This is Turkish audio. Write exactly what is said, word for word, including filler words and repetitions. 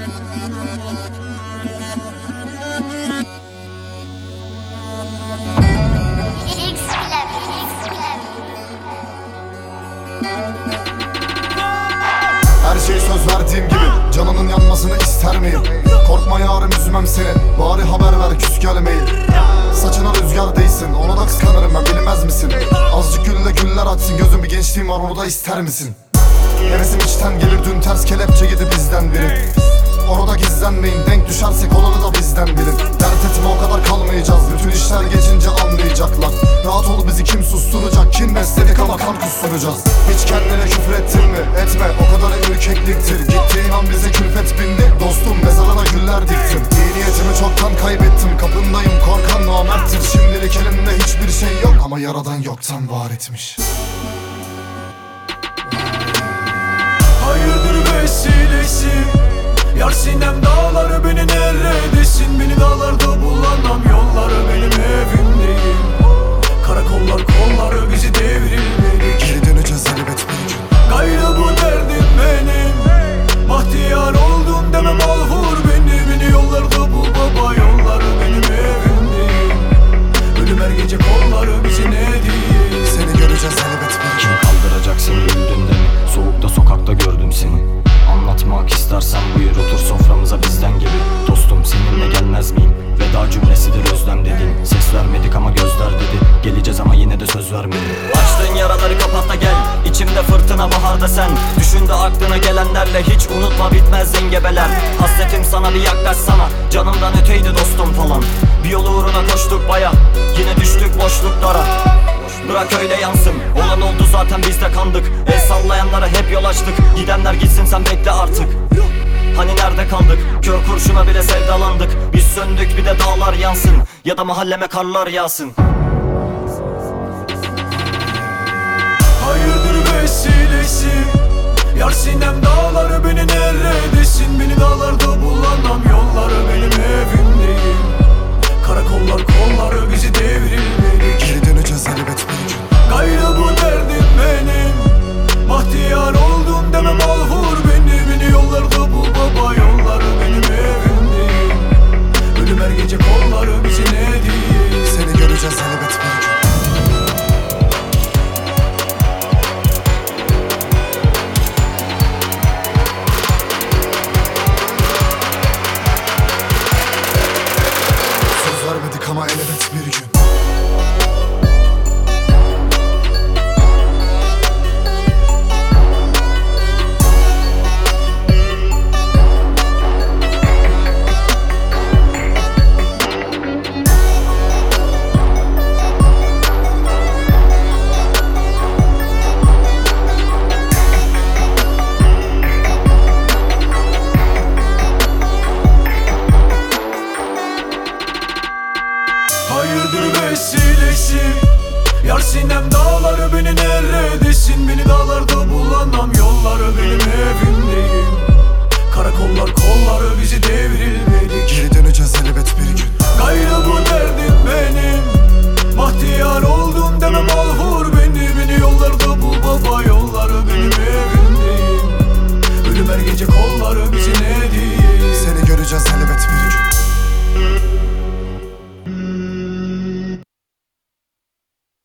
Her şey söz verdiğim gibi, canının yanmasını ister miyim? Korkma yarım, üzmem seni, bari haber ver, küs gelmeyin. Saçına rüzgar değsin, ona da kıskanırım ben, bilmez misin? Azıcık gülle güller açsın, gözüm bir gençliğim var, onu da ister misin? Hevesim içten gelir, dün ters kelepçe yedi bizden biri. Orada gizlenmeyin, denk düşersek olanı da bizden bilin. Dert etme, o kadar kalmayacağız, bütün işler geçince anlayacaklar. Rahat ol, bizi kim susturacak? Kin besledik ama kan kusturacağız. Hiç kendine küfür ettin mi? Etme, o kadar ürkekliktir. Gittiğin an bize külfet bindi, dostum mezarına güller diktim. İyi niyetimi çoktan kaybettim, kapındayım korkan namerttir. Şimdilik elimde hiçbir şey yok ama yaradan yoktan var etmiş. Hayırdır vesilesi, yar sinem dağları, beni neredesin? Beni dağlarda bulamam, yolları benim evim değil. Karakollar kolları bizi devrilmedik. Geri döneceğiz elbet bir gün. Gayrı bu derdim benim, bahtiyar oldum demem al vur beni. Beni yollarda bul baba, yolları benim evim değil. Ölüm her gece kolları bizi ne değil. Seni göreceğiz elbet bir gün. Kim kaldıracak seni güldüğünde mi? Soğukta sokakta gördüm seni. Anlatmak istersen buyur, otur soframıza bizden gibi. Dostum seninle gelmez miyim? Veda cümlesidir özlem dedin. Ses vermedik ama gözler dedi. Geleceğiz ama yine de söz vermedik. Açtığın yaraları kapat da gel. İçimde fırtına, baharda sen. Düşün de aklına gelenlerle, hiç unutma bitmez zengebeler. Hasretim sana, bir yaklaşsana. Canımdan öteydi dostum falan. Bir yol uğruna koştuk baya, yine düştük boşluklara. Bırak öyle yansın, olan oldu zaten, biz de kandık. El sallayanlara hep yol açtık. Gidenler gitsin, sen bekle artık. Hani nerede kaldık? Kör kurşuna bile sevdalandık. Biz söndük, bir de dağlar yansın, ya da mahalleme karlar yağsın. Hayırdır vesilesi, yar sinem dağları, beni neredesin? Beni dağlarda bulamam, yolları benim evim değil. Karakollar kolları bizi devrilmedik. Geri döneceğiz elbet bir gün. Gayrı bu derdim benim, bahtiyar oldum demem al vur beni. Beni yollarda bul baba, yolları benim evim değil. Ölüm her gece kolları bizi ne değil. Seni göreceğiz elbet bir gün. Söz vermedik ama elbet bir gün. Hayırdır vesilesi, yar sinem dağları, beni neredesin? Beni dağlarda bulamam, yolları benim evim değil. Karakollar kol